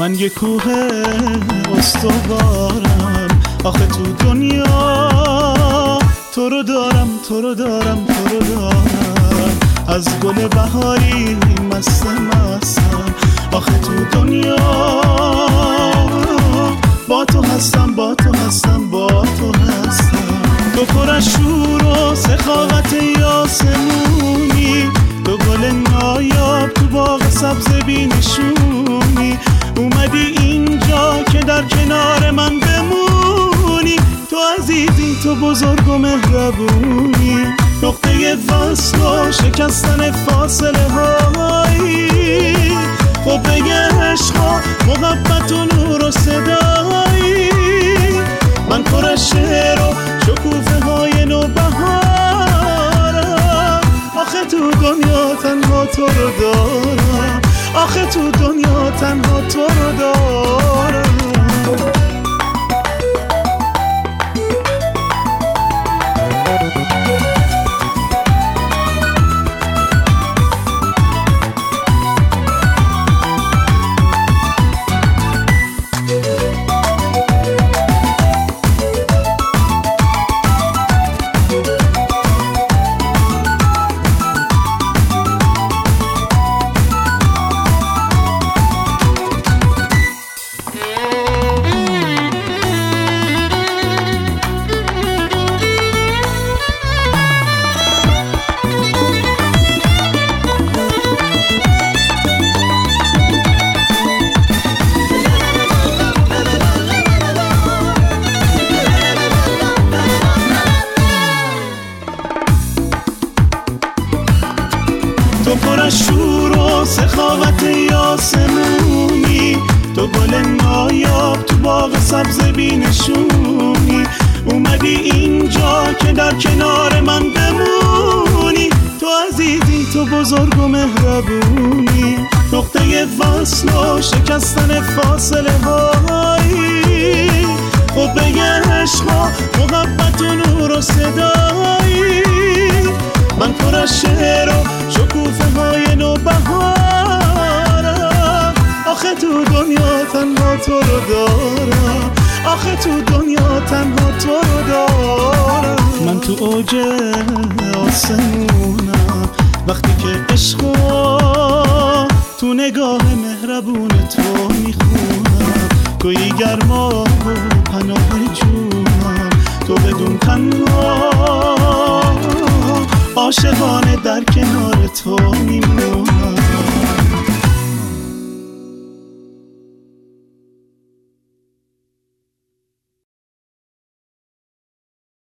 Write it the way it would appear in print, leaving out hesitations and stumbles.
من یه کوه استوارم، آخه تو دنیا تو رو دارم تو رو دارم تو رو دارم. از گل بهاری مستم، آخه تو دنیا با تو هستم با تو هستم با تو هستم. تو پر از شور و سخاوت یاسمونی، تو گل نایاب تو باغ سبز بی‌نشونی. اومدی اینجا که در کنار من بمونی، تو عزیزی تو بزرگ و مهربونی. نقطه وصل و شکستن فاصله هایی، خب بگه عشق و محبت و نور و صدایی. من پر از شعر و شکوفه های نوبهارم، آخه تو دنیا تنها تو رو دارم، آخه تو دنیا تنها تو رو دارم. تو پر از شور و سخاوت یاسمونی، تو گل نایاب تو باغ سبز بی‌نشونی. اومدی اینجا که در کنار من بمونی، تو عزیزی تو بزرگ و مهربونی. نقطه وصل و شکستن فاصله هایی، خب بگه عشق و محبت و نور و صدایی. من پر از شعر و شکوفه های نوبهارم، آخه تو دنیا تنها تو رو دارم، آخه تو دنیا تنها تو رو دارم. من تو اوج آسمونم وقتی که عشقو تو نگاه مهربون تو میخونم. توی گرما و پناه جونم، تو بدون تنها عاشقانه در کنار تو میمونم.